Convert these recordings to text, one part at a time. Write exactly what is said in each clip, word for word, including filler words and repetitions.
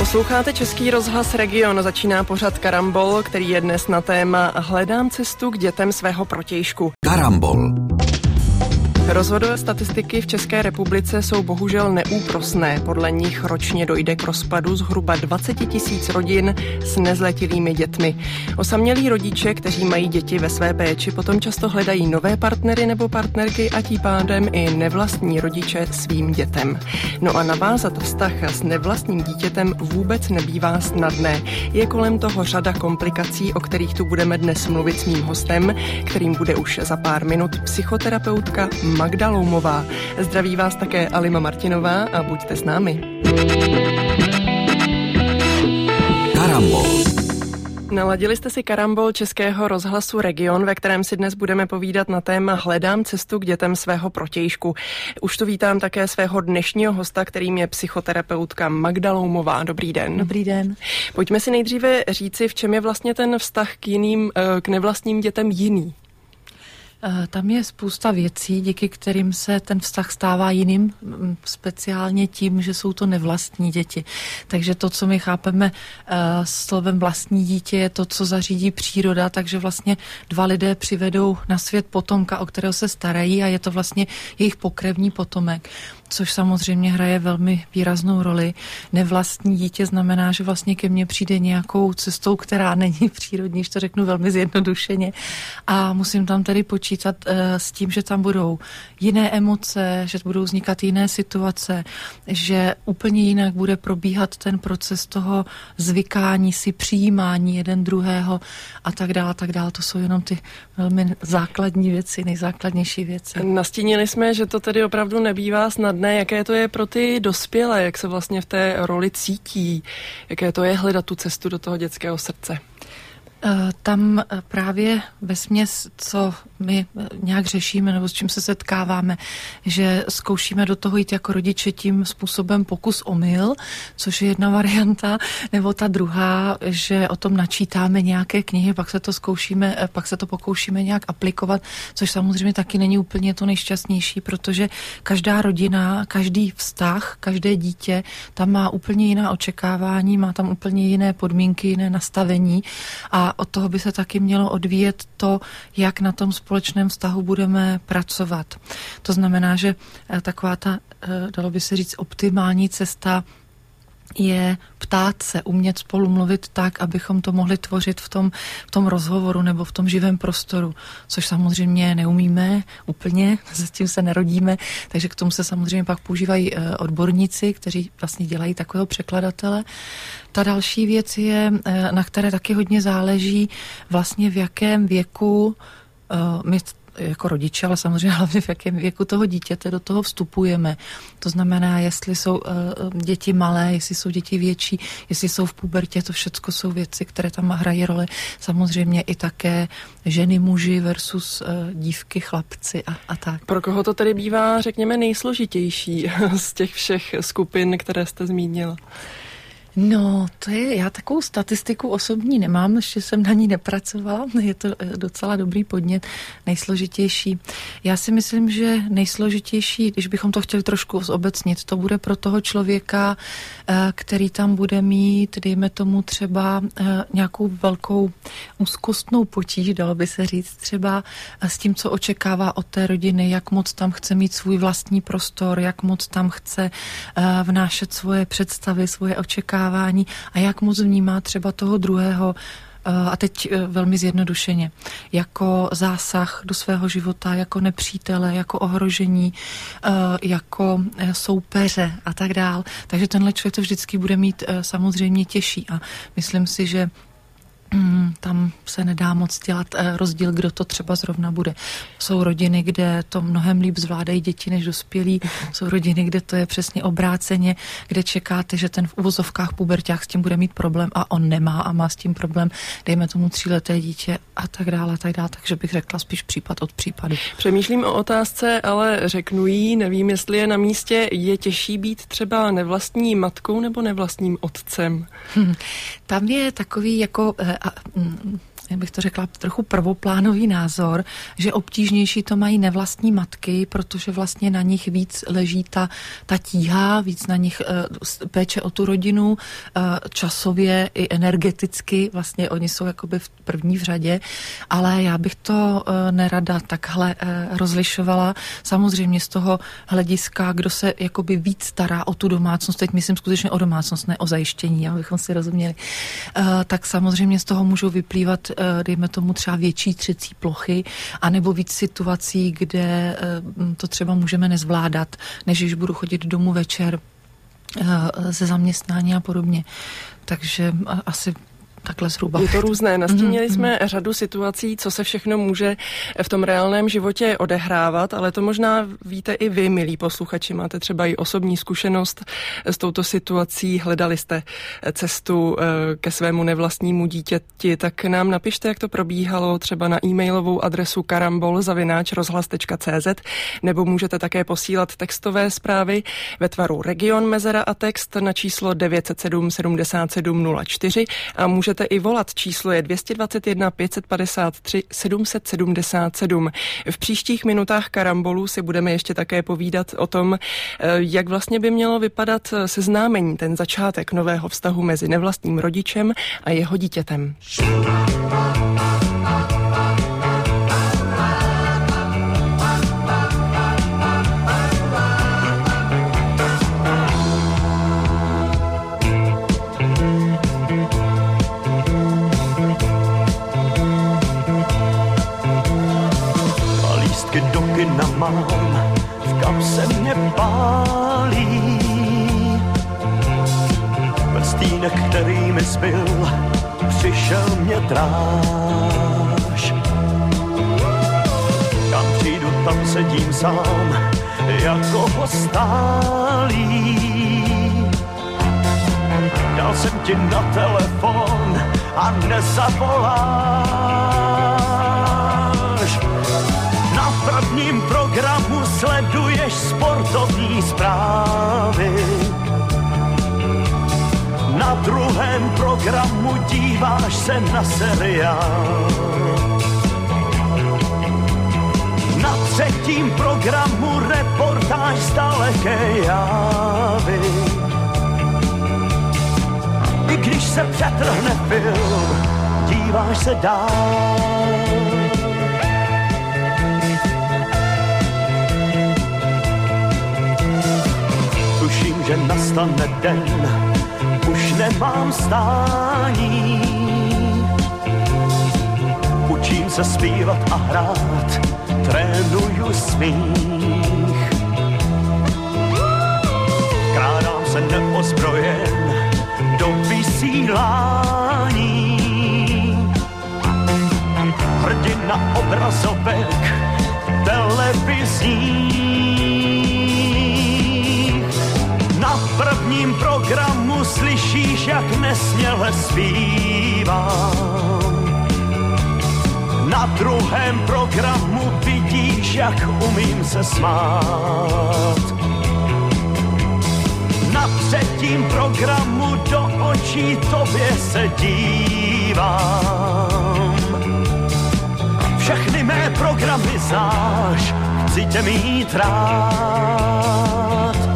Posloucháte Český rozhlas Region, začíná pořad Karambol, který je dnes na téma Hledám cestu k dětem svého protějšku. Karambol. Rozvodové statistiky v České republice jsou bohužel neúprosné. Podle nich ročně dojde k rozpadu zhruba dvacet tisíc rodin s nezletilými dětmi. Osamělí rodiče, kteří mají děti ve své péči, potom často hledají nové partnery nebo partnerky a tím pádem i nevlastní rodiče svým dětem. No a navázat vztah s nevlastním dítětem vůbec nebývá snadné. Je kolem toho řada komplikací, o kterých tu budeme dnes mluvit s mým hostem, kterým bude už za pár minut psychoterapeutka Magda Loumová. Zdraví vás také Alima Martinová a buďte s námi. Karambol. Naladili jste si Karambol Českého rozhlasu Region, ve kterém si dnes budeme povídat na téma Hledám cestu k dětem svého protějšku. Už tu vítám také svého dnešního hosta, kterým je psychoterapeutka Magda Loumová. Dobrý den. Dobrý den. Pojďme si nejdříve říci, v čem je vlastně ten vztah k jiným, k nevlastním dětem jiný. Tam je spousta věcí, díky kterým se ten vztah stává jiným, speciálně tím, že jsou to nevlastní děti. Takže to, co my chápeme slovem vlastní dítě, je to, co zařídí příroda, takže vlastně dva lidé přivedou na svět potomka, o kterého se starají a je to vlastně jejich pokrevní potomek, což samozřejmě hraje velmi výraznou roli. Nevlastní dítě znamená, že vlastně ke mně přijde nějakou cestou, která není přírodní, že to řeknu velmi zjednodušeně. A musím tam tedy počítat uh, s tím, že tam budou jiné emoce, že budou vznikat jiné situace, že úplně jinak bude probíhat ten proces toho zvykání si, přijímání jeden druhého a tak dále, tak dále. To jsou jenom ty velmi základní věci, nejzákladnější věci. Nastínili jsme, že to tedy opravdu nebývá snadné. Jaké to je pro ty dospělé, jak se vlastně v té roli cítí, jaké to je hledat tu cestu do toho dětského srdce? Tam právě vesměs, co my nějak řešíme nebo s čím se setkáváme, že zkoušíme do toho jít jako rodiče tím způsobem pokus omyl, což je jedna varianta, nebo ta druhá, že o tom načítáme nějaké knihy, pak se to zkoušíme, pak se to pokoušíme nějak aplikovat, což samozřejmě taky není úplně to nejšťastnější, protože každá rodina, každý vztah, každé dítě tam má úplně jiná očekávání, má tam úplně jiné podmínky, jiné nastavení a od toho by se taky mělo odvíjet to, jak na tom společném vztahu budeme pracovat. To znamená, že taková ta, dalo by se říct, optimální cesta je ptát se, umět spolu mluvit tak, abychom to mohli tvořit v tom, v tom rozhovoru nebo v tom živém prostoru, což samozřejmě neumíme úplně, s tím se nerodíme, takže k tomu se samozřejmě pak používají odborníci, kteří vlastně dělají takového překladatele. Ta další věc je, na které taky hodně záleží, vlastně v jakém věku my jako rodiče, ale samozřejmě hlavně v jakém věku toho dítěte do toho vstupujeme. To znamená, jestli jsou uh, děti malé, jestli jsou děti větší, jestli jsou v pubertě, to všechno jsou věci, které tam hrají roli. Samozřejmě i také ženy, muži versus uh, dívky, chlapci a, a tak. Pro koho to tedy bývá, řekněme, nejsložitější z těch všech skupin, které jste zmínila? No, to je, já takovou statistiku osobní nemám, ještě jsem na ní nepracovala, je to docela dobrý podnět, nejsložitější. Já si myslím, že nejsložitější, když bychom to chtěli trošku zobecnit, to bude pro toho člověka, který tam bude mít, dejme tomu třeba nějakou velkou úzkostnou potíž, dalo by se říct, třeba s tím, co očekává od té rodiny, jak moc tam chce mít svůj vlastní prostor, jak moc tam chce vnášet svoje představy, svoje očekávání, a jak moc vnímá třeba toho druhého, a teď velmi zjednodušeně, jako zásah do svého života, jako nepřítele, jako ohrožení, jako soupeře a tak dál. Takže tenhle člověk to vždycky bude mít samozřejmě těžší a myslím si, že tam se nedá moc dělat rozdíl, kdo to třeba zrovna bude. Jsou rodiny, kde to mnohem líp zvládají děti než dospělí. Jsou rodiny, kde to je přesně obráceně, kde čekáte, že ten v uvozovkách puberťák s tím bude mít problém a on nemá a má s tím problém, dejme tomu tříleté dítě a tak dále, a tak dále. Takže bych řekla spíš případ od případu. Přemýšlím o otázce, ale řeknu jí, nevím, jestli je na místě, je těžší být třeba nevlastní matkou nebo nevlastním otcem? Hmm. Tam je takový jako jak bych to řekla, trochu prvoplánový názor, že obtížnější to mají nevlastní matky, protože vlastně na nich víc leží ta, ta tíha, víc na nich uh, péče o tu rodinu, uh, časově i energeticky, vlastně oni jsou jakoby v první v řadě, ale já bych to uh, nerada takhle uh, rozlišovala. Samozřejmě z toho hlediska, kdo se jakoby víc stará o tu domácnost, teď myslím skutečně o domácnost, ne o zajištění, abychom si rozuměli, uh, tak samozřejmě z toho můžou vyplývat, uh, dejme tomu třeba větší třecí plochy, anebo víc situací, kde uh, to třeba můžeme nezvládat, než když budu chodit domů večer uh, ze zaměstnání a podobně. Takže uh, asi takhle zhruba. Je to různé. Nastínili mm-hmm. jsme řadu situací, co se všechno může v tom reálném životě odehrávat, ale to možná víte i vy, milí posluchači. Máte třeba i osobní zkušenost s touto situací. Hledali jste cestu ke svému nevlastnímu dítěti, tak nám napište, jak to probíhalo třeba na e-mailovou adresu karambol zavináč rozhlas tečka cé zet, nebo můžete také posílat textové zprávy ve tvaru region, mezera a text na číslo devět set sedm sedmdesát sedm nula čtyři a můžete i volat. Číslo je dvě stě dvacet jedna pět set padesát tři sedm set sedmdesát sedm. V příštích minutách Karambolu si budeme ještě také povídat o tom, jak vlastně by mělo vypadat seznámení, ten začátek nového vztahu mezi nevlastním rodičem a jeho dítětem. Do kina mám, v kapse mě pálí. Prstínek, který mi zbyl, přišel mě dráž. Kam přijdu, tam sedím sám, jako hostálí. Dal jsem ti na telefon a nezavoláš. Na prvním programu sleduješ sportovní zprávy. Na druhém programu díváš se na seriál. Na třetím programu reportáž z daleké Jávy. I když se přetrhne film, díváš se dál. Tuším, že nastane den, už nemám stání. Učím se zpívat a hrát, trénuju smích. Krádám se neozbrojen do vysílání. Hrdina obrazovek televizních. Na prvním programu slyšíš, jak nesměle zpívám. Na druhém programu vidíš, jak umím se smát. Na třetím programu do očí tobě se dívám. Všechny mé programy znáš, chci tě mít rád.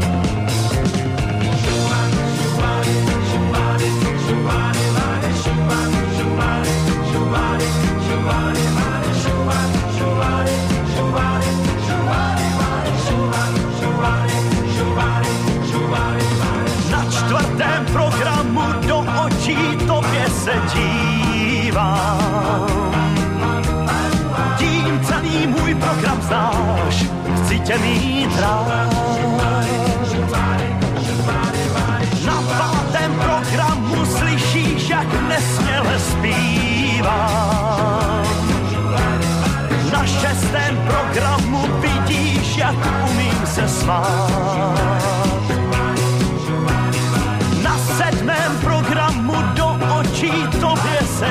Na čtvrtém programu do očí tobě se dívám. Tím celý můj program znáš, chci tě mít rád. Na pátém programu slyšíš, jak nesměle zpívám. Na šestém programu vidíš, jak umím se smát. Na sedmém programu do očí tobě se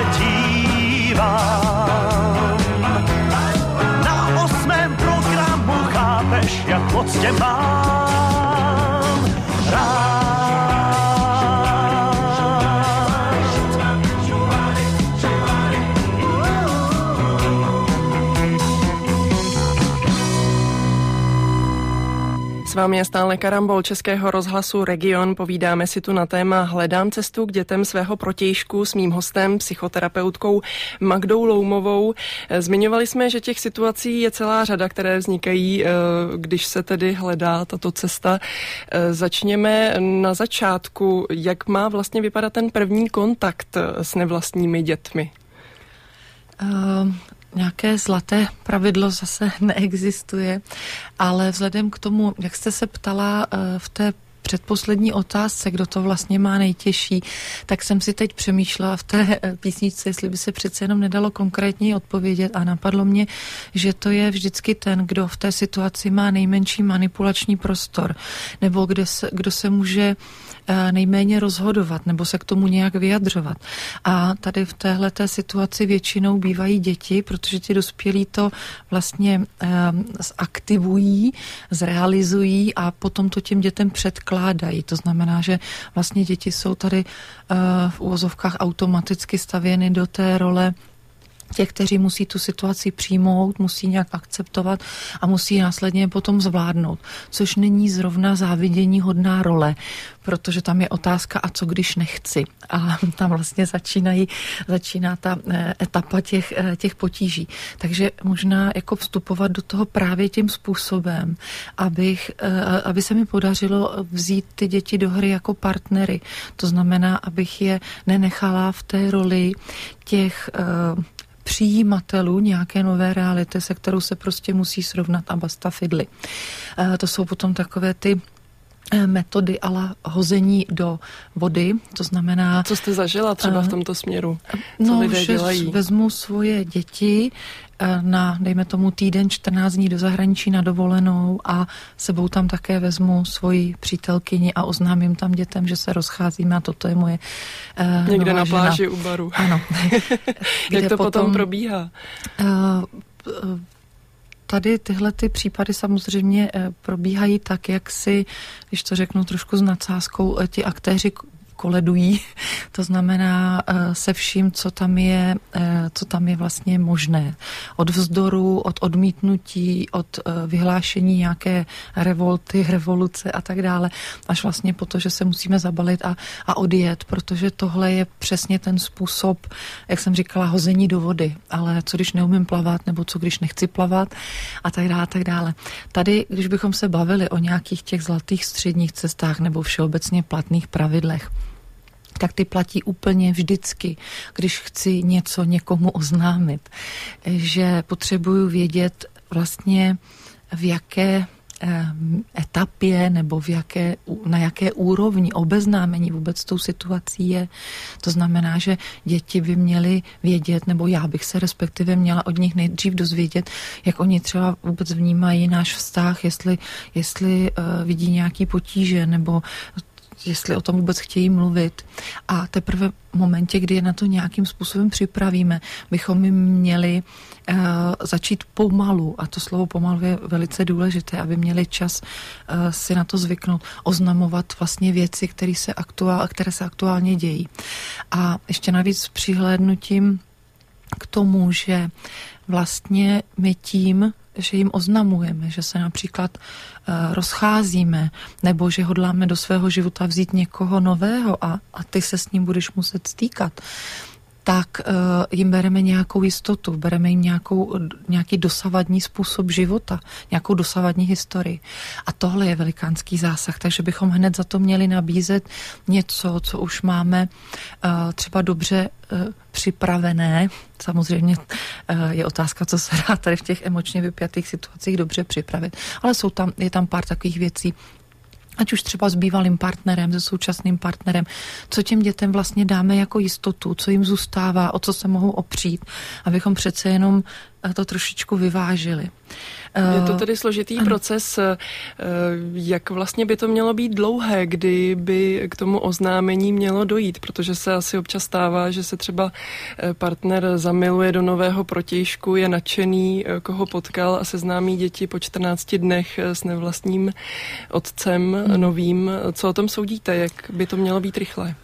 dívám. Na osmém programu chápeš, jak moc tě mám rád. vámi je stále Karambol Českého rozhlasu Region. Povídáme si tu na téma Hledám cestu k dětem svého protějšku s mým hostem, psychoterapeutkou Magdou Loumovou. Zmiňovali jsme, že těch situací je celá řada, které vznikají, když se tedy hledá tato cesta. Začněme na začátku. Jak má vlastně vypadat ten první kontakt s nevlastními dětmi? Uh... Nějaké zlaté pravidlo zase neexistuje, ale vzhledem k tomu, jak jste se ptala v té předposlední otázce, kdo to vlastně má nejtěžší, tak jsem si teď přemýšlela v té písničce, jestli by se přece jenom nedalo konkrétně odpovědět a napadlo mě, že to je vždycky ten, kdo v té situaci má nejmenší manipulační prostor, nebo kde se, kdo se může nejméně rozhodovat nebo se k tomu nějak vyjadřovat. A tady v téhleté situaci většinou bývají děti, protože ti dospělí to vlastně eh, zaktivují, zrealizují a potom to těm dětem předkládají. To znamená, že vlastně děti jsou tady eh, v uvozovkách automaticky stavěny do té role těch, kteří musí tu situaci přijmout, musí nějak akceptovat a musí následně potom zvládnout. Což není zrovna závidění hodná role, protože tam je otázka, a co když nechci. A tam vlastně začínají, začíná ta etapa těch, těch potíží. Takže možná jako vstupovat do toho právě tím způsobem, abych, aby se mi podařilo vzít ty děti do hry jako partnery. To znamená, abych je nenechala v té roli těch přijímatelů nějaké nové reality, se kterou se prostě musí srovnat a basta fidly. E, to jsou potom takové ty metody ala hození do vody, to znamená... Co jste zažila třeba v tomto směru? Co no, lidé dělají? Vezmu svoje děti na, dejme tomu, týden, čtrnáct dní do zahraničí na dovolenou a sebou tam také vezmu svoji přítelkyni a oznámím tam dětem, že se rozcházíme a toto je moje uh, někde na žena. pláži u baru. Ano. Jak to potom, potom probíhá? Uh, uh, Tady tyhle ty případy samozřejmě probíhají tak, jak si, když to řeknu trošku s nadsázkou, ti aktéři koledují, to znamená se vším, co tam je, co tam je vlastně možné. Od vzdoru, od odmítnutí, od vyhlášení nějaké revolty, revoluce a tak dále, až vlastně po to, že se musíme zabalit a, a odjet, protože tohle je přesně ten způsob, jak jsem říkala, hození do vody, ale co když neumím plavat, nebo co když nechci plavat a tak dále, a tak dále. Tady, když bychom se bavili o nějakých těch zlatých středních cestách nebo všeobecně platných pravidlech, tak ty platí úplně vždycky, když chci něco někomu oznámit, že potřebuju vědět vlastně v jaké etapě nebo v jaké, na jaké úrovni obeznámení vůbec tou situací je. To znamená, že děti by měly vědět, nebo já bych se respektive měla od nich nejdřív dozvědět, jak oni třeba vůbec vnímají náš vztah, jestli, jestli uh, vidí nějaký potíže, nebo jestli o tom vůbec chtějí mluvit. A teprve v momentě, kdy je na to nějakým způsobem připravíme, bychom jim měli uh, začít pomalu, a to slovo pomalu je velice důležité, aby měli čas uh, si na to zvyknout, oznamovat vlastně věci, které se, aktuál, které se aktuálně dějí. A ještě navíc s přihlédnutím k tomu, že vlastně my tím, že jim oznamujeme, že se například uh, rozcházíme, nebo že hodláme do svého života vzít někoho nového a, a ty se s ním budeš muset stýkat, tak uh, jim bereme nějakou jistotu, bereme jim nějakou, nějaký dosavadní způsob života, nějakou dosavadní historii. A tohle je velikánský zásah, takže bychom hned za to měli nabízet něco, co už máme uh, třeba dobře uh, připravené. Samozřejmě uh, je otázka, co se dá tady v těch emočně vypjatých situacích dobře připravit. Ale jsou tam, je tam pár takových věcí, ať už třeba s bývalým partnerem, se současným partnerem, co těm dětem vlastně dáme jako jistotu, co jim zůstává, o co se mohou opřít, abychom přece jenom to trošičku vyvážili. Je to tedy složitý ano. proces, jak vlastně by to mělo být dlouhé, kdy by k tomu oznámení mělo dojít, protože se asi občas stává, že se třeba partner zamiluje do nového protějšku, je nadšený, koho potkal a seznámí děti po čtrnácti dnech s nevlastním otcem hmm. novým. Co o tom soudíte, jak by to mělo být rychle?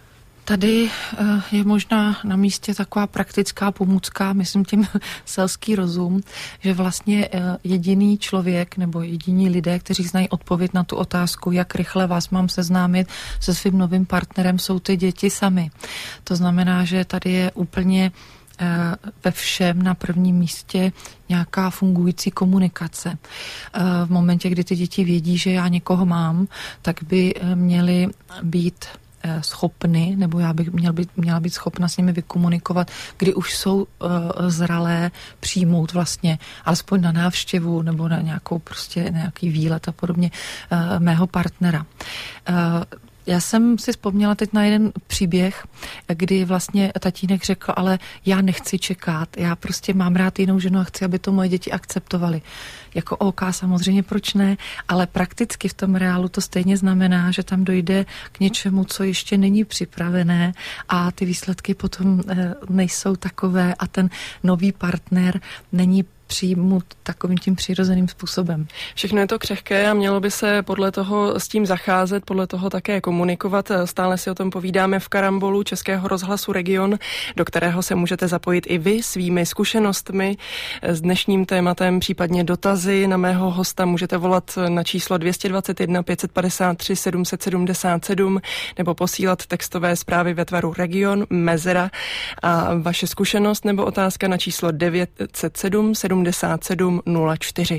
Tady je možná na místě taková praktická pomůcka, myslím tím selský rozum, že vlastně jediný člověk nebo jediní lidé, kteří znají odpověď na tu otázku, jak rychle vás mám seznámit se svým novým partnerem, jsou ty děti sami. To znamená, že tady je úplně ve všem na prvním místě nějaká fungující komunikace. V momentě, kdy ty děti vědí, že já někoho mám, tak by měly být schopny, nebo já bych měl být, měla být schopna s nimi vykomunikovat, kdy už jsou uh, zralé přijmout vlastně alespoň na návštěvu nebo na nějakou prostě nějaký výlet a podobně uh, mého partnera. Uh, Já jsem si vzpomněla teď na jeden příběh, kdy vlastně tatínek řekl, ale já nechci čekat, já prostě mám rád jinou ženu a chci, aby to moje děti akceptovali. Jako OK, samozřejmě proč ne, ale prakticky v tom reálu to stejně znamená, že tam dojde k něčemu, co ještě není připravené a ty výsledky potom nejsou takové a ten nový partner není přijmout takovým tím přirozeným způsobem. Všechno je to křehké a mělo by se podle toho s tím zacházet, podle toho také komunikovat. Stále si o tom povídáme v Karambolu Českého rozhlasu Region, do kterého se můžete zapojit i vy svými zkušenostmi s dnešním tématem, případně dotazy na mého hosta. Můžete volat na číslo dvě stě dvacet jedna pět set padesát tři sedm set sedmdesát sedm nebo posílat textové zprávy ve tvaru Region, Mezera a vaše zkušenost nebo otázka na číslo devět set sedm sedmdesát sedm nula čtyři.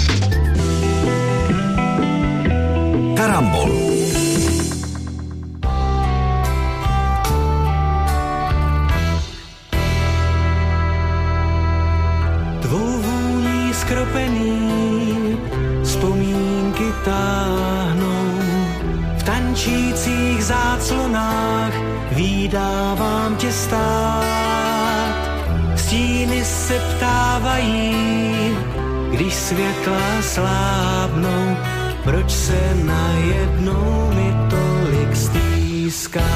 Karambol. Tvou vůní skropený vzpomínky táhnou, v tančících záclonách vídávám tě stát. Stíny se ptávají, když světla slábnou, proč se najednou mi tolik stýská.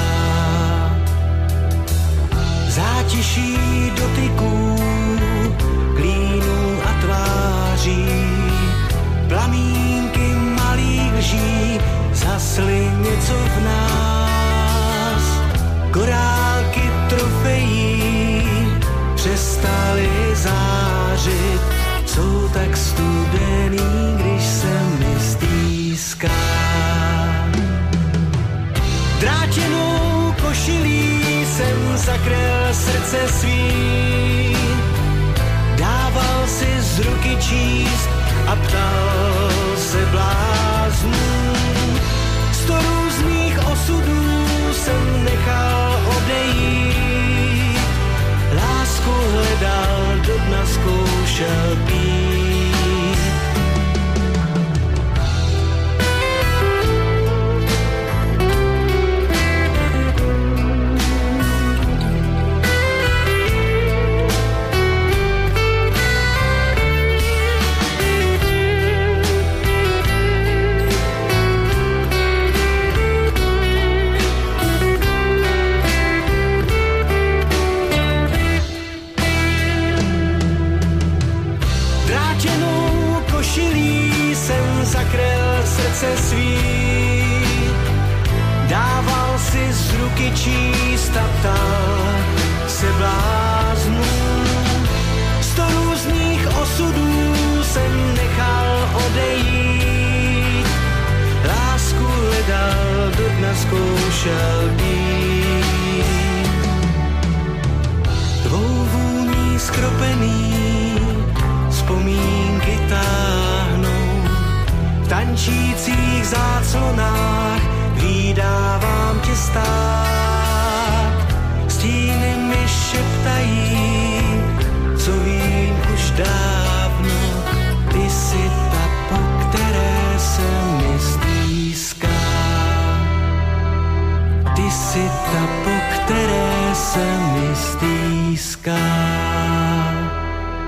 Zátiší dotyků, klínů a tváří, plamínky malých lží zhasly něco v nás. Korálky trofejí přestaly zářit, jsou tak studený, když se mi stýská. Drátěnou košilí jsem zakryl srdce svý, dával si z ruky číst a ptal se bláznů. Sto různých osudů jsem nechal odejít, lásku hledal, do dna zkoušel pít. Zakryl srdce svý, dával si z ruky číst a ptal se bláznů. Sto různých osudů jsem nechal odejít, lásku hledal, do dna zkoušel být. Tvou vůní skropený vzpomínky táhnou, v tančících záclonách vídávám tě stát. Stíny mi šeptají, co vím už dávno, ty jsi ta, po které se mi stýská. Ty jsi ta, po které se mi stýská.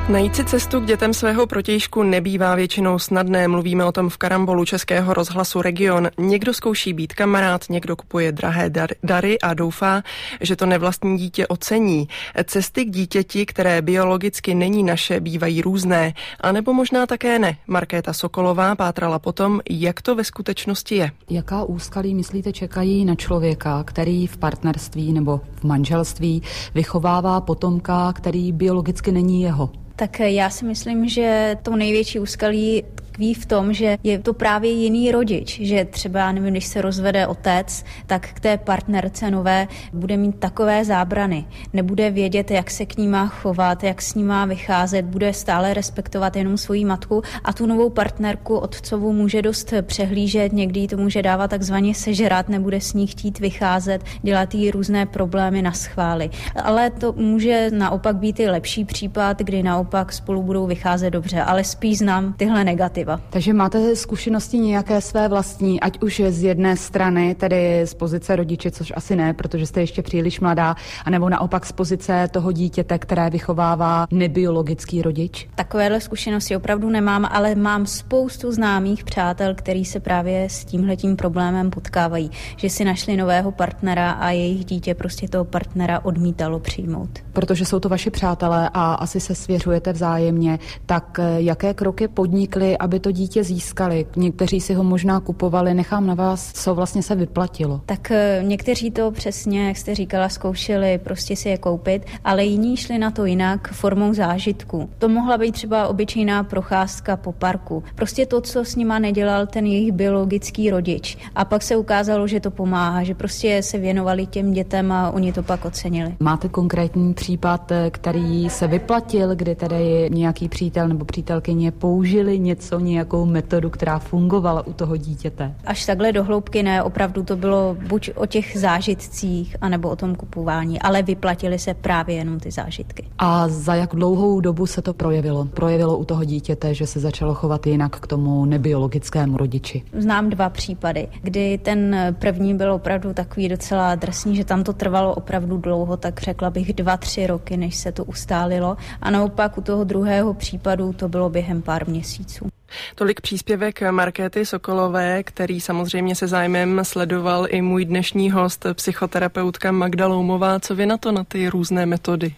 Najít si cestu k dětem svého protějšku nebývá většinou snadné. Mluvíme o tom v Karambolu Českého rozhlasu Region. Někdo zkouší být kamarád, někdo kupuje drahé dar- dary a doufá, že to nevlastní dítě ocení. Cesty k dítěti, které biologicky není naše, bývají různé. A nebo možná také ne. Markéta Sokolová pátrala potom, jak to ve skutečnosti je. Jaká úskalí, myslíte, čekají na člověka, který v partnerství nebo v manželství vychovává potomka, který biologicky není jeho? Tak já si myslím, že to největší úskalí tkví v tom, že je to právě jiný rodič, že třeba, nevím, když se rozvede otec, tak k té partnerce nové bude mít takové zábrany. Nebude vědět, jak se k ní má chovat, jak s ní má vycházet, bude stále respektovat jenom svoji matku a tu novou partnerku otcovu může dost přehlížet, někdy to může dávat takzvaně sežrat, nebude s ní chtít vycházet, dělat jí různé problémy na schvály. Ale to může naopak být i lepší případ, kdy naopak spolu budou vycházet dobře, ale spíš znám tyhle negativy. Takže máte zkušenosti nějaké své vlastní, ať už z jedné strany, tedy z pozice rodiče, což asi ne, protože jste ještě příliš mladá, anebo naopak z pozice toho dítěte, které vychovává nebiologický rodič? Takovéhle zkušenosti opravdu nemám, ale mám spoustu známých přátel, kteří se právě s tímhletím problémem potkávají, že si našli nového partnera a jejich dítě prostě toho partnera odmítalo přijmout. Protože jsou to vaši přátelé a asi se svěřujete vzájemně, tak jaké kroky podnikli, aby to dítě získali? Někteří si ho možná kupovali, nechám na vás, co vlastně se vyplatilo. Tak někteří to přesně, jak jste říkala, zkoušeli prostě si je koupit, ale jiní šli na to jinak formou zážitku. To mohla být třeba obyčejná procházka po parku. Prostě to, co s nima nedělal ten jejich biologický rodič. A pak se ukázalo, že to pomáhá, že prostě se věnovali těm dětem a oni to pak ocenili. Máte konkrétní případ, který se vyplatil, kdy tedy nějaký přítel nebo přítelkyně použili něco, nějakou metodu, která fungovala u toho dítěte? Až takhle do hloubky ne, opravdu to bylo buď o těch zážitcích, anebo o tom kupování, ale vyplatily se právě jenom ty zážitky. A za jak dlouhou dobu se to projevilo? Projevilo u toho dítěte, že se začalo chovat jinak k tomu nebiologickému rodiči? Znám dva případy, kdy ten první byl opravdu takový docela drsný, že tam to trvalo opravdu dlouho, tak řekla bych dva, tři roky, než se to ustálilo. A naopak u toho druhého případu to bylo během pár měsíců. Tolik příspěvek Markéty Sokolové, který samozřejmě se zájmem sledoval i můj dnešní host, psychoterapeutka Magda Loumová. Co vy na to, na ty různé metody?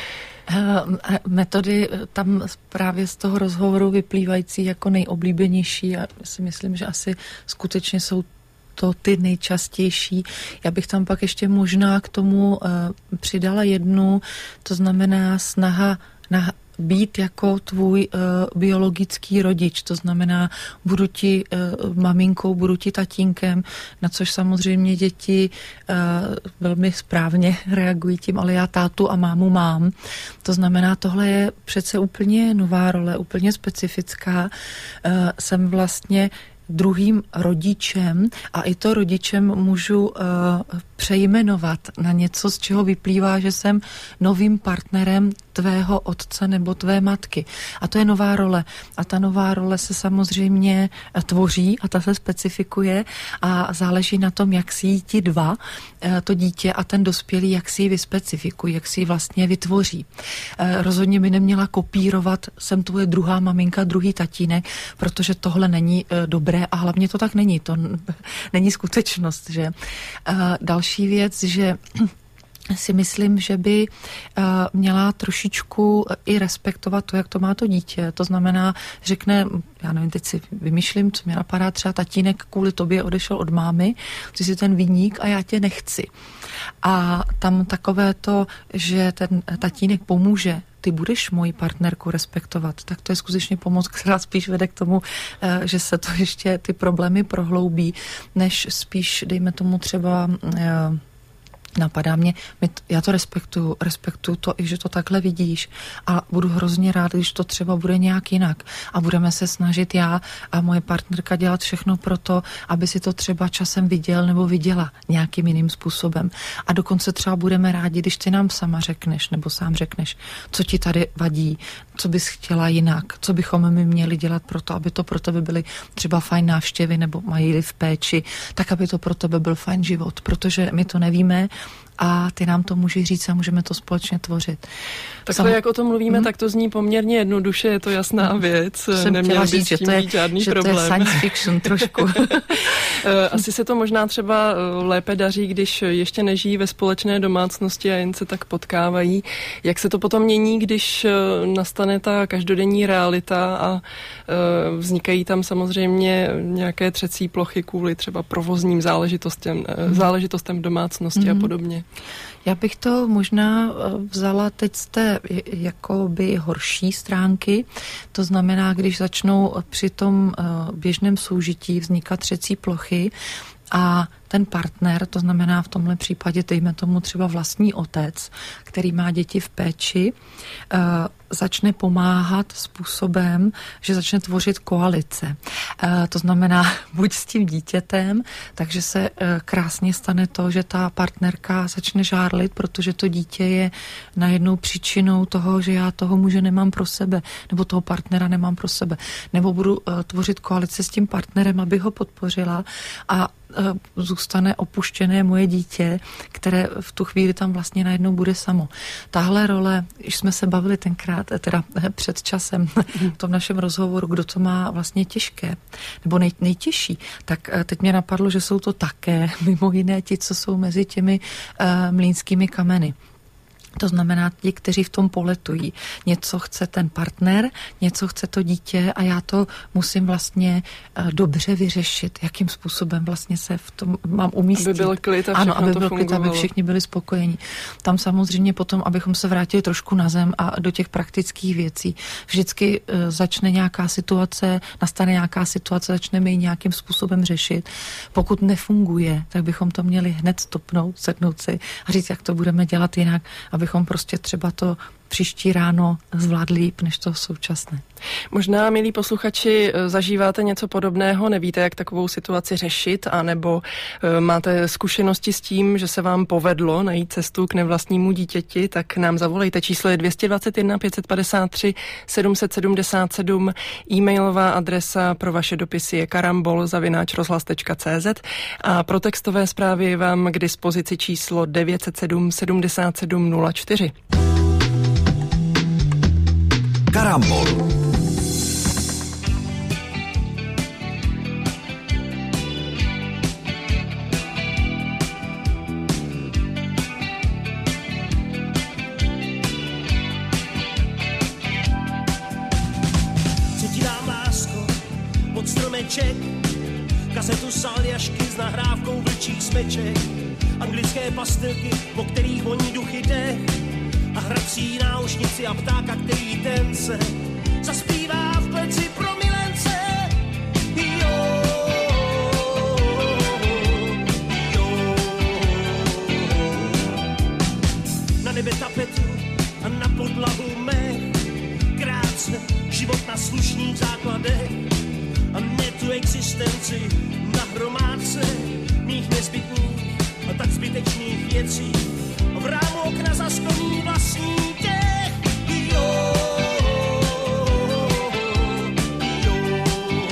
Metody tam právě z toho rozhovoru vyplývající jako nejoblíbenější a si myslím, že asi skutečně jsou to ty nejčastější. Já bych tam pak ještě možná k tomu uh, přidala jednu, to znamená snaha na být jako tvůj uh, biologický rodič, to znamená, budu ti uh, maminkou, budu ti tatínkem, na což samozřejmě děti uh, velmi správně reagují tím, ale já tátu a mámu mám. To znamená, tohle je přece úplně nová role, úplně specifická. Uh, jsem vlastně druhým rodičem a i to rodičem můžu uh, přejmenovat na něco, z čeho vyplývá, že jsem novým partnerem tvého otce nebo tvé matky. A to je nová role. A ta nová role se samozřejmě tvoří a ta se specifikuje a záleží na tom, jak si ji ti dva, to dítě a ten dospělý, jak si ji vyspecifikují, jak si ji vlastně vytvoří. Rozhodně by neměla kopírovat, jsem tvoje druhá maminka, druhý tatínek, protože tohle není dobré a hlavně to tak není. To není skutečnost, že? Další věc, že si myslím, že by uh, měla trošičku i respektovat to, jak to má to dítě. To znamená, řekne, já nevím, teď si vymýšlím, co mě napadá, třeba tatínek kvůli tobě odešel od mámy, ty jsi ten viník a já tě nechci. A tam takové to, že ten tatínek pomůže, ty budeš moji partnerku respektovat, tak to je skutečně pomoc, která spíš vede k tomu, že se to ještě ty problémy prohloubí, než spíš, dejme tomu třeba napadá mě, já to respektuju, respektuju to i, že to takhle vidíš a budu hrozně rád, když to třeba bude nějak jinak a budeme se snažit já a moje partnerka dělat všechno pro to, aby si to třeba časem viděl nebo viděla nějakým jiným způsobem a dokonce třeba budeme rádi, když ty nám sama řekneš nebo sám řekneš, co ti tady vadí, co bys chtěla jinak, co bychom my měli dělat pro to, aby to pro tebe byly třeba fajn návštěvy nebo mají v péči, tak aby to pro tebe byl fajn život, protože my to nevíme a ty nám to může říct a můžeme to společně tvořit. Takhle, Sam... jak o tom mluvíme, hmm. tak to zní poměrně jednoduše, je to jasná věc. Jsem Neměl říct, by s tím být žádný že problém. To je science fiction trošku. Asi se to možná třeba lépe daří, když ještě nežijí ve společné domácnosti a jen se tak potkávají. Jak se to potom mění, když nastane ta každodenní realita a vznikají tam samozřejmě nějaké třecí plochy kvůli třeba provozním záležitostem, hmm. záležitostem v domácnosti hmm. a podobně? Já bych to možná vzala teď z té jakoby horší stránky. To znamená, když začnou při tom běžném soužití vznikat třecí plochy a ten partner, to znamená v tomhle případě, dejme tomu třeba vlastní otec, který má děti v péči, začne pomáhat způsobem, že začne tvořit koalice. To znamená buď s tím dítětem, takže se krásně stane to, že ta partnerka začne žárlit, protože to dítě je najednou příčinou toho, že já toho muže nemám pro sebe, nebo toho partnera nemám pro sebe. Nebo budu tvořit koalici s tím partnerem, abych ho podpořila a zůstane opuštěné moje dítě, které v tu chvíli tam vlastně najednou bude samo. Tahle role, když jsme se bavili tenkrát, teda před časem v tom našem rozhovoru, kdo to má vlastně těžké, nebo nej, nejtěžší, tak teď mě napadlo, že jsou to také mimo jiné ti, co jsou mezi těmi uh, mlýnskými kameny. To znamená ti, kteří v tom poletují. Něco chce ten partner, něco chce to dítě a já to musím vlastně uh, dobře vyřešit, jakým způsobem vlastně se v tom mám umístit. Aby byl klid a všechno ano, aby to byl fungovalo. klid, aby všichni byli spokojení. Tam samozřejmě potom, abychom se vrátili trošku na zem a do těch praktických věcí. Vždycky uh, začne nějaká situace, nastane nějaká situace, začneme ji nějakým způsobem řešit. Pokud nefunguje, tak bychom to měli hned stopnout, sednout si a říct, jak to budeme dělat jinak, abychom prostě třeba to příští ráno zvládli líp než to současné. Možná, milí posluchači, zažíváte něco podobného, nevíte, jak takovou situaci řešit, anebo e, máte zkušenosti s tím, že se vám povedlo najít cestu k nevlastnímu dítěti, tak nám zavolejte. Číslo je dvě stě dvacet jedna pět set padesát tři sedm set sedmdesát sedm, e-mailová adresa pro vaše dopisy je karambol zavináč rozhlas tečka cé zet a pro textové zprávy je vám k dispozici číslo devět set sedm sedmdesát sedm nula čtyři. Karambol. Co ti dám, lásko, pod stromeček, kazetu Saljašky s nahrávkou vlčích smeček, anglické pastilky, po kterých voní duchy dech, a hrací náušnici a ptáka, který ten se zaspívá v pleci pro milence. Jo, jo. Na nebe tapetu a na podlahu mech, krátce život na slušných základech a ne tu existenci na hromádce mých nezbytných a tak zbytečných věcí. V rámu okna zaskloní vlastní těch. Jo, jo.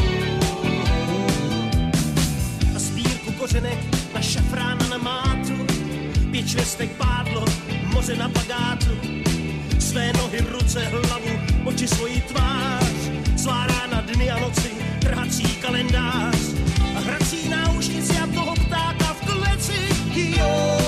A sbírku kořenek na šafrána na mátu, pět švestek pádlo, moře na bagátu, své nohy, ruce, hlavu, oči, svoji tvář, svá rána, dny a noci, trhací kalendář a hrací náušnici a toho ptáka v kleci. Jo.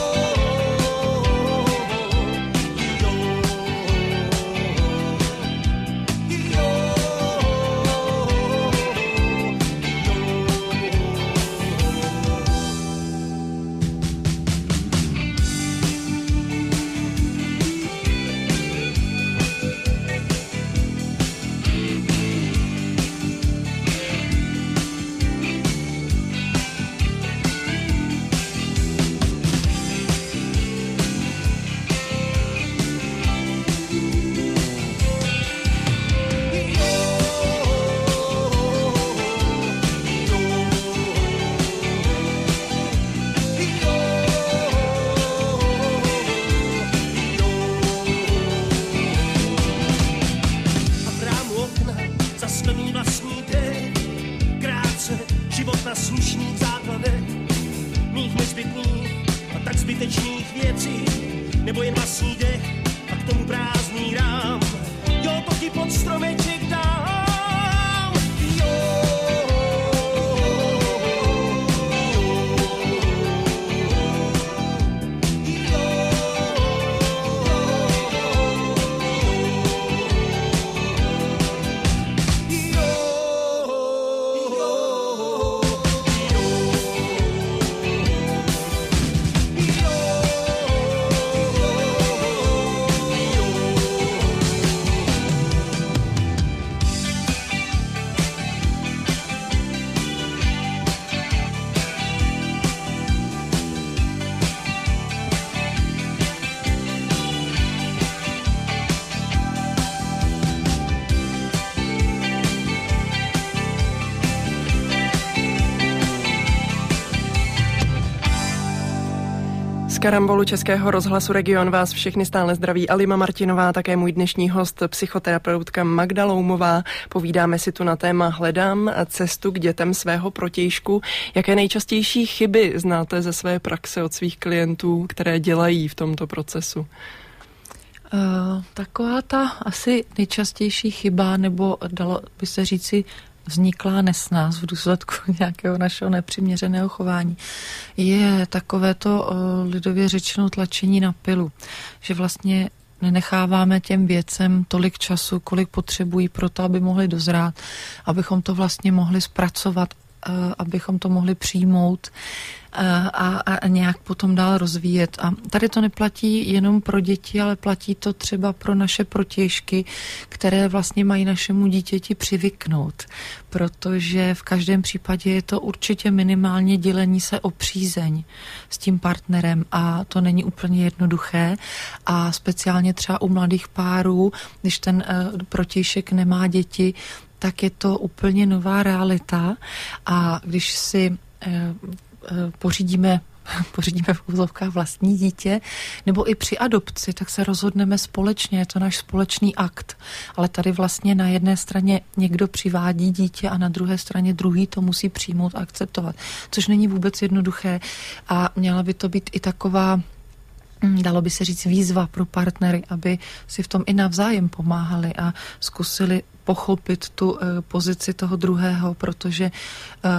jiných věcí, nebo jen vlastní dech a k tomu prázdný rám. Jo, to ti pod stromeček dám. Jo. Karambolu Českého rozhlasu Region vás všechny stále zdraví Alima Martinová, také můj dnešní host, psychoterapeutka Magda Loumová. Povídáme si tu na téma Hledám cestu k dětem svého protějšku. Jaké nejčastější chyby znáte ze své praxe od svých klientů, které dělají v tomto procesu? Uh, taková ta asi nejčastější chyba, nebo dalo by se říci vzniklá nesnás v důsledku nějakého našeho nepřiměřeného chování, je takové to lidově řečeno tlačení na pilu, že vlastně nenecháváme těm věcem tolik času, kolik potřebují pro to, aby mohli dozrát, abychom to vlastně mohli zpracovat, abychom to mohli přijmout a, a, a nějak potom dál rozvíjet. A tady to neplatí jenom pro děti, ale platí to třeba pro naše protějšky, které vlastně mají našemu dítěti přivyknout, protože v každém případě je to určitě minimálně dělení se o přízeň s tím partnerem a to není úplně jednoduché a speciálně třeba u mladých párů, když ten uh, protějšek nemá děti, tak je to úplně nová realita a když si eh, eh, pořídíme, pořídíme v úzovkách vlastní dítě, nebo i při adopci, tak se rozhodneme společně, je to náš společný akt. Ale tady vlastně na jedné straně někdo přivádí dítě a na druhé straně druhý to musí přijmout a akceptovat, což není vůbec jednoduché a měla by to být i taková, dalo by se říct, výzva pro partnery, aby si v tom i navzájem pomáhali a zkusili pochopit tu uh, pozici toho druhého, protože uh,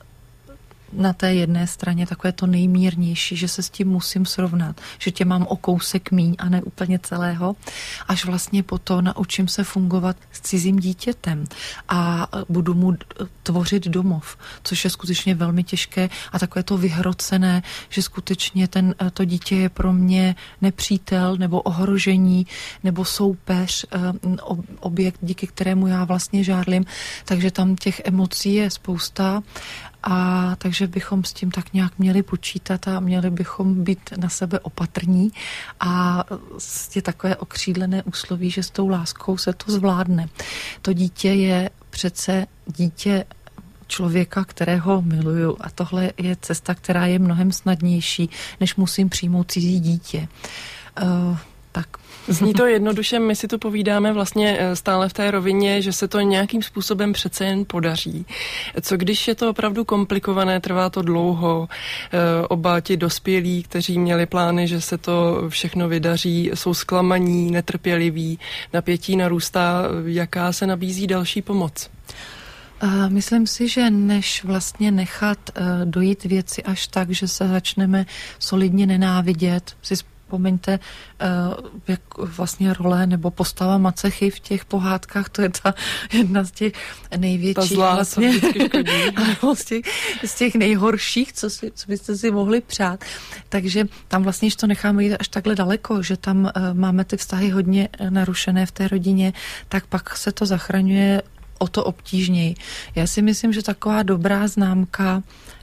na té jedné straně takové to nejmírnější, že se s tím musím srovnat, že tě mám o kousek míň a ne úplně celého, až vlastně potom naučím se fungovat s cizím dítětem a budu mu tvořit domov, což je skutečně velmi těžké a takové to vyhrocené, že skutečně ten, to dítě je pro mě nepřítel nebo ohrožení nebo soupeř, objekt, díky kterému já vlastně žárlím, takže tam těch emocí je spousta. A takže bychom s tím tak nějak měli počítat a měli bychom být na sebe opatrní a je takové okřídlené úsloví, že s tou láskou se to zvládne. To dítě je přece dítě člověka, kterého miluju a tohle je cesta, která je mnohem snadnější, než musím přijmout cizí dítě. Uh, tak. Zní to jednoduše, my si tu povídáme vlastně stále v té rovině, že se to nějakým způsobem přece jen podaří. Co když je to opravdu komplikované, trvá to dlouho, oba ti dospělí, kteří měli plány, že se to všechno vydaří, jsou zklamaní, netrpěliví, napětí narůstá, jaká se nabízí další pomoc? Myslím si, že než vlastně nechat dojít věci až tak, že se začneme solidně nenávidět, si vzpomeňte, jak vlastně role nebo postava macechy v těch pohádkách, to je ta jedna z těch největších. Ta zlá, vlastně, co vždycky škodí. z, těch, z těch nejhorších, co, si, co byste si mohli přát. Takže tam vlastně, když to necháme jít až takhle daleko, že tam uh, máme ty vztahy hodně narušené v té rodině, tak pak se to zachraňuje o to obtížněji. Já si myslím, že taková dobrá známka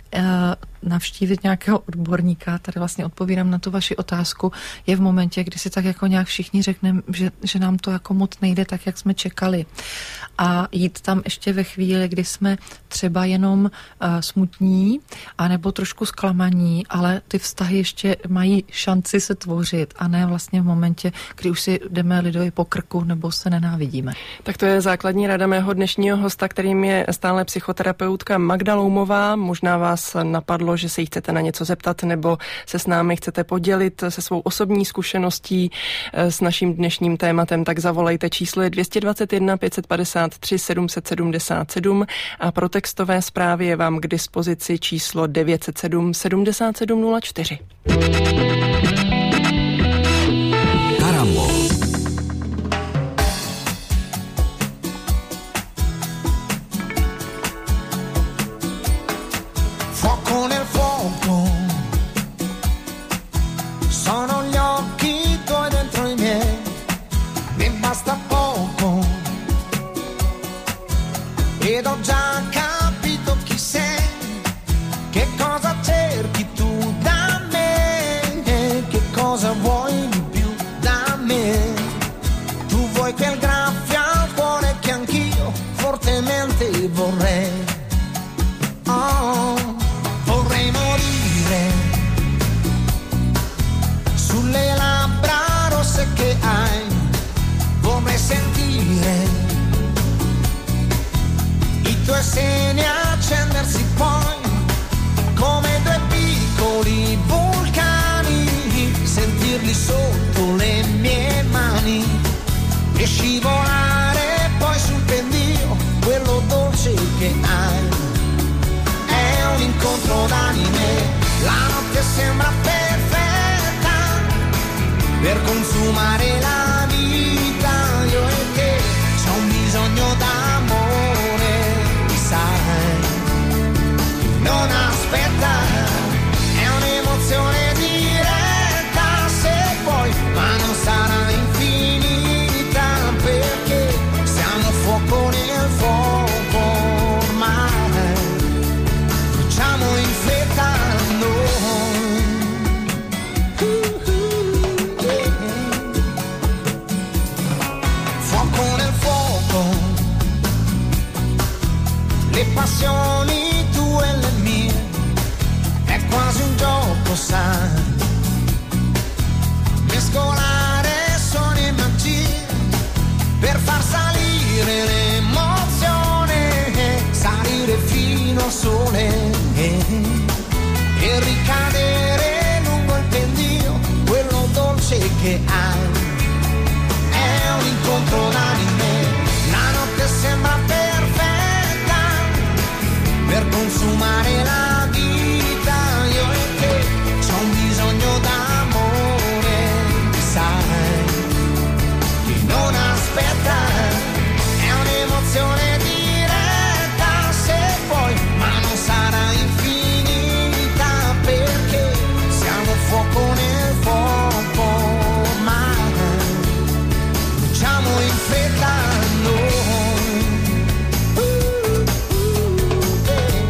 navštívit nějakého odborníka, tady vlastně odpovídám na tu vaši otázku, je v momentě, kdy si tak jako nějak všichni řekneme, že, že nám to jako moc nejde tak, jak jsme čekali. A jít tam ještě ve chvíli, kdy jsme třeba jenom uh, smutní, anebo trošku zklamaní, ale ty vztahy ještě mají šanci se tvořit a ne vlastně v momentě, kdy už si jdeme lidově po krku nebo se nenávidíme. Tak to je základní rada mého dnešního hosta, kterým je stále psychoterapeutka Magda Loumová. Možná vás napadlo, stalo, že se jí chcete na něco zeptat nebo se s námi chcete podělit se svou osobní zkušeností s naším dnešním tématem, tak zavolejte. Číslo je dvě stě dvacet jedna pět set padesát tři sedm set sedmdesát sedm a pro textové zprávy je vám k dispozici číslo devět set sedm sedmdesát sedm nula čtyři. Karambol. Fuoco nel fuoco, sono gli occhi tuoi dentro i miei, mi basta poco, ed ho già capito chi sei, che cosa cerchi tu da me, che cosa vuoi di più da me, tu vuoi quel graffio al cuore che anch'io fortemente vorrei, oh. Vorrei morire sulle labbra rosse che hai, vorrei sentire i tuoi seni accendersi poi come due piccoli vulcani, sentirli sotto le mie mani e scivolare poi sul pendio quello dolce che hai. È un incontro d'anime, la notte sembra perfetta per consumare la vita, io e te, c'è un bisogno d'amore, sai, non aspetta, è un'emozione diretta, se vuoi, ma non sarà infinita, perché siamo fuoco nel fuoco ormai. Facciamo in fretta noi, uh, uh, yeah. Fuoco nel fuoco, le passioni tue e le mie, è quasi un gioco, sai, mescolare suoni e magie per far salire l'emozione, salire fino al sole e ricadere lungo il pendio, quello dolce che hai. È un incontro d'anime, la notte sembra perfetta per consumare la vita, io e te, c'ho un bisogno d'amore, sai, che non aspetta, è un'emozione diretta, se vuoi, ma non sarà infinita, perché siamo fuoco nel fuoco ormai, facciamo in fretta noi, uh, uh, eh.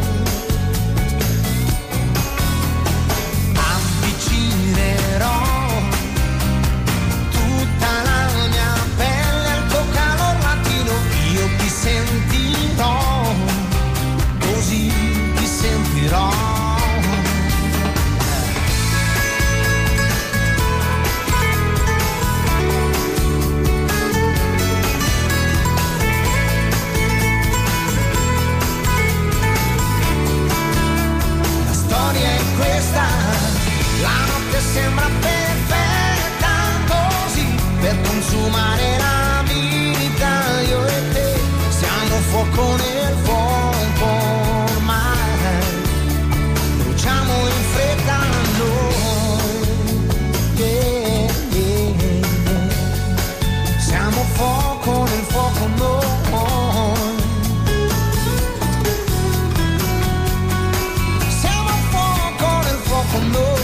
Avvicinerò tutta la mia pelle al tuo calor latino, io ti sentirò, così ti sentirò. La storia è questa, la notte sembra perfetta, così per consumare la vita, io e te, siamo fuoco nel fuoco ormai, bruciamo in fretta noi, yeah, yeah, yeah. Siamo fuoco nel fuoco noi, siamo fuoco nel fuoco noi.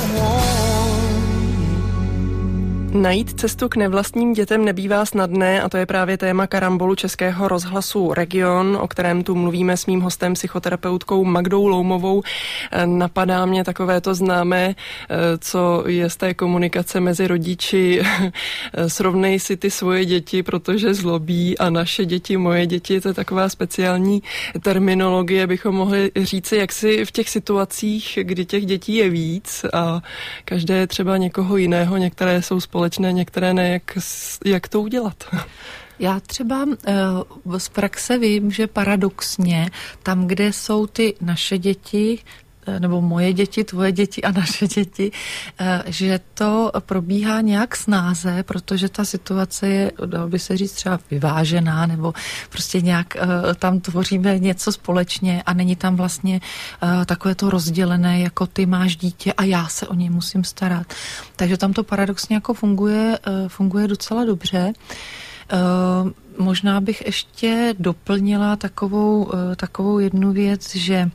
Najít cestu k nevlastním dětem nebývá snadné a to je právě téma karambolu Českého rozhlasu Region, o kterém tu mluvíme s mým hostem, psychoterapeutkou Magdou Loumovou. Napadá mě takové to známé, co je z té komunikace mezi rodiči. Srovnej si ty svoje děti, protože zlobí, a naše děti, moje děti, to je taková speciální terminologie, bychom mohli říci, jak si v těch situacích, kdy těch dětí je víc a každé je třeba někoho jiného, některé jsou společné, některé ne, jak, jak to udělat? Já třeba z praxe vím, že paradoxně tam, kde jsou ty naše děti nebo moje děti, tvoje děti a naše děti, že to probíhá nějak snáze, protože ta situace je, dalo by se říct, třeba vyvážená, nebo prostě nějak tam tvoříme něco společně a není tam vlastně takové to rozdělené, jako ty máš dítě a já se o něj musím starat. Takže tam to paradoxně jako funguje, funguje docela dobře. Možná bych ještě doplnila takovou, takovou jednu věc, že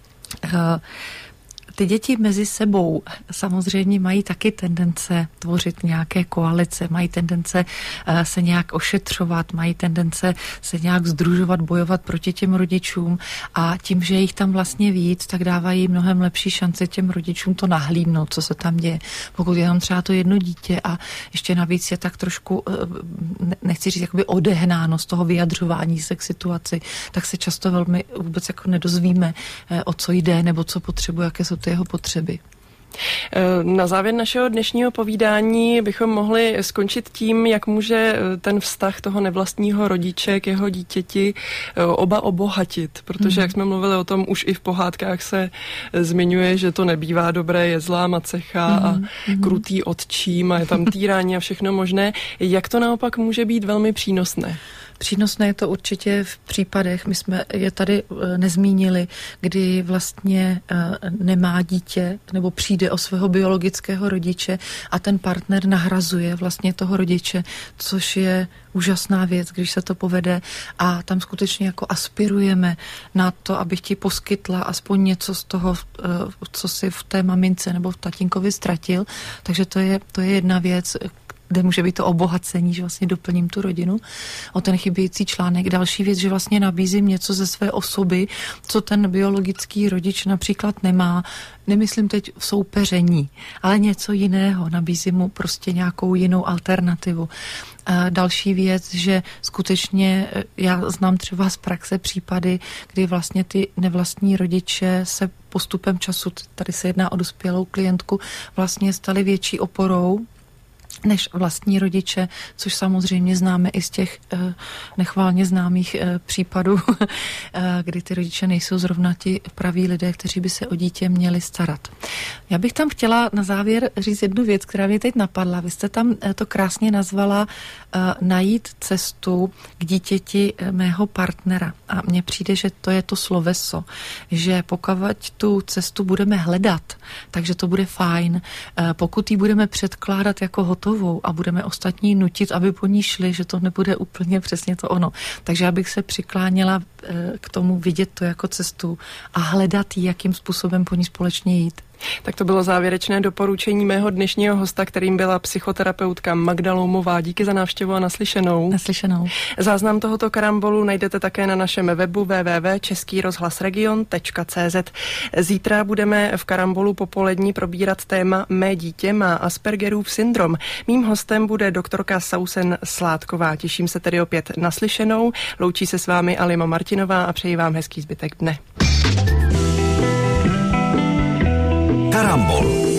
ty děti mezi sebou samozřejmě mají taky tendence tvořit nějaké koalice, mají tendence se nějak ošetřovat, mají tendence se nějak sdružovat, bojovat proti těm rodičům a tím, že jich tam vlastně víc, tak dávají mnohem lepší šanci těm rodičům to nahlídnout, co se tam děje. Pokud je tam třeba to jedno dítě a ještě navíc je tak trošku, nechci říct, jakoby odehnáno z toho vyjadřování se k situaci, tak se často velmi vůbec jako nedozvíme, o co jde nebo co potřebuje, jaké jsou ty jeho potřeby. Na závěr našeho dnešního povídání bychom mohli skončit tím, jak může ten vztah toho nevlastního rodiče k jeho dítěti oba obohatit, protože, mm. jak jsme mluvili o tom, už i v pohádkách se zmiňuje, že to nebývá dobré, je zlá macecha mm. a krutý otčím a je tam týrání a všechno možné. Jak to naopak může být velmi přínosné? Přínosné je to určitě v případech, my jsme je tady nezmínili, kdy vlastně nemá dítě nebo přijde o svého biologického rodiče a ten partner nahrazuje vlastně toho rodiče, což je úžasná věc, když se to povede a tam skutečně jako aspirujeme na to, abych ti poskytla aspoň něco z toho, co si v té mamince nebo v tatínkovi ztratil, takže to je, to je jedna věc, kde může být to obohacení, že vlastně doplním tu rodinu o ten chybějící článek. Další věc, že vlastně nabízím něco ze své osoby, co ten biologický rodič například nemá. Nemyslím teď v soupeření, ale něco jiného. Nabízím mu prostě nějakou jinou alternativu. A další věc, že skutečně já znám třeba z praxe případy, kdy vlastně ty nevlastní rodiče se postupem času, tady se jedná o dospělou klientku, vlastně stali větší oporou než vlastní rodiče, což samozřejmě známe i z těch eh, nechválně známých eh, případů, eh, kdy ty rodiče nejsou zrovna ti praví lidé, kteří by se o dítě měli starat. Já bych tam chtěla na závěr říct jednu věc, která mě teď napadla. Vy jste tam eh, to krásně nazvala eh, najít cestu k dítěti eh, mého partnera. A mně přijde, že to je to sloveso, že pokud tu cestu budeme hledat, takže to bude fajn. Eh, pokud ji budeme předkládat jako hotovou a budeme ostatní nutit, aby po ní šli, že to nebude úplně přesně to ono. Takže já bych se přikláněla k tomu vidět to jako cestu a hledat ji, jakým způsobem po ní společně jít. Tak to bylo závěrečné doporučení mého dnešního hosta, kterým byla psychoterapeutka Magda Loumová. Díky za návštěvu a naslyšenou. Naslyšenou. Záznam tohoto karambolu najdete také na našem webu w w w tečka český rozhlas region tečka c z. Zítra budeme v karambolu popolední probírat téma Mé dítě má Aspergerův syndrom. Mým hostem bude doktorka Sausen Sládková. Těším se tedy opět naslyšenou. Loučí se s vámi Alima Martinová a přeji vám hezký zbytek dne. Karambol.